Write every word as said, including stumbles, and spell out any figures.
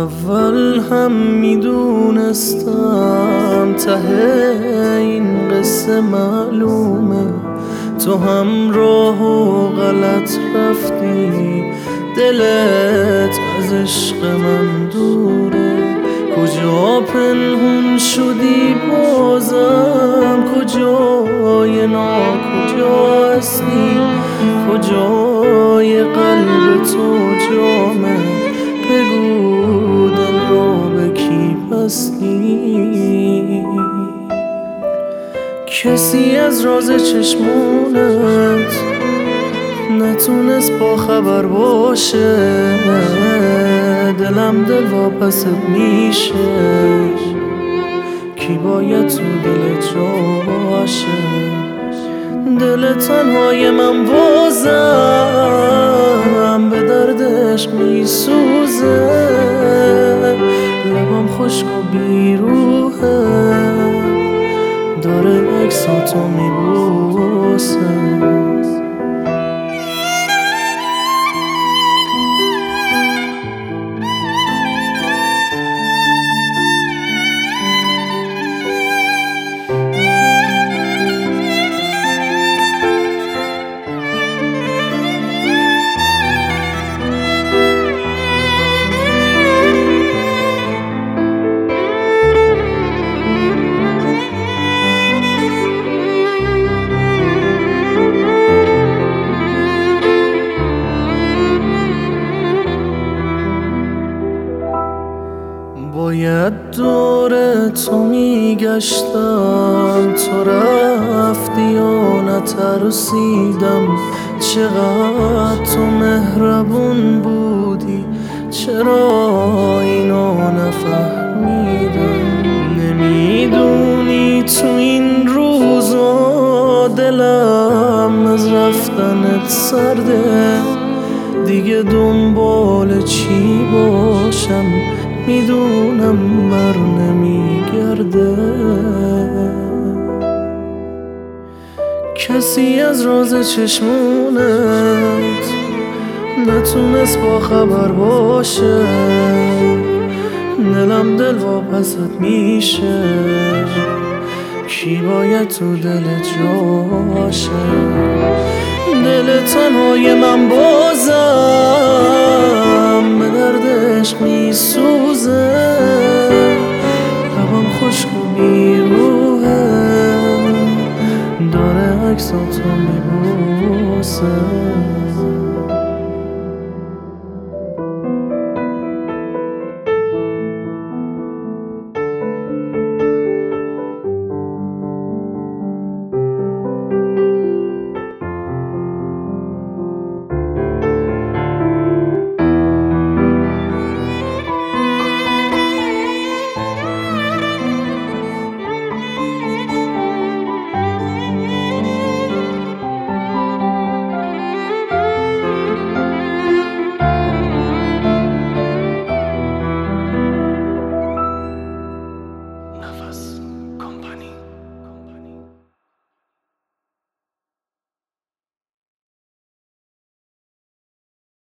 اول هم میدونستم ته این قصه معلومه، تو هم راه و غلط رفتی، دلت از عشق من دوره. کجا پنهون شدی بازم، کجای ناکجا هستی، کجای قلب تو جامه، بگو دل را به کی بستی. کسی از راز چشمونت نتونست با خبر باشه، دلم دل واپست میشه، کی باید تو دل جاشه. دل تنهای من بازم به دردش میسوزه، لبم خشک و بیروحه، داره عکساتو میبوسه. باید دور تو میگشتم، تو رفتی و نترسیدم. چقدر تو مهربون بودی، چرا اینو نفهمیدم. نمیدونی تو این روزا دلم از رفتنت سرده، دیگه دنبال چی باشم، میدونم بر نمیگرده. کسی از راز چشمونت نتونست با خبر باشه، دلم دل واپست میشه، کی باید تو دل جاشه. دل تنهای من بازم به دردش میسوزه، لبم خشک و بیروحه، داره عکساتو میبوسه.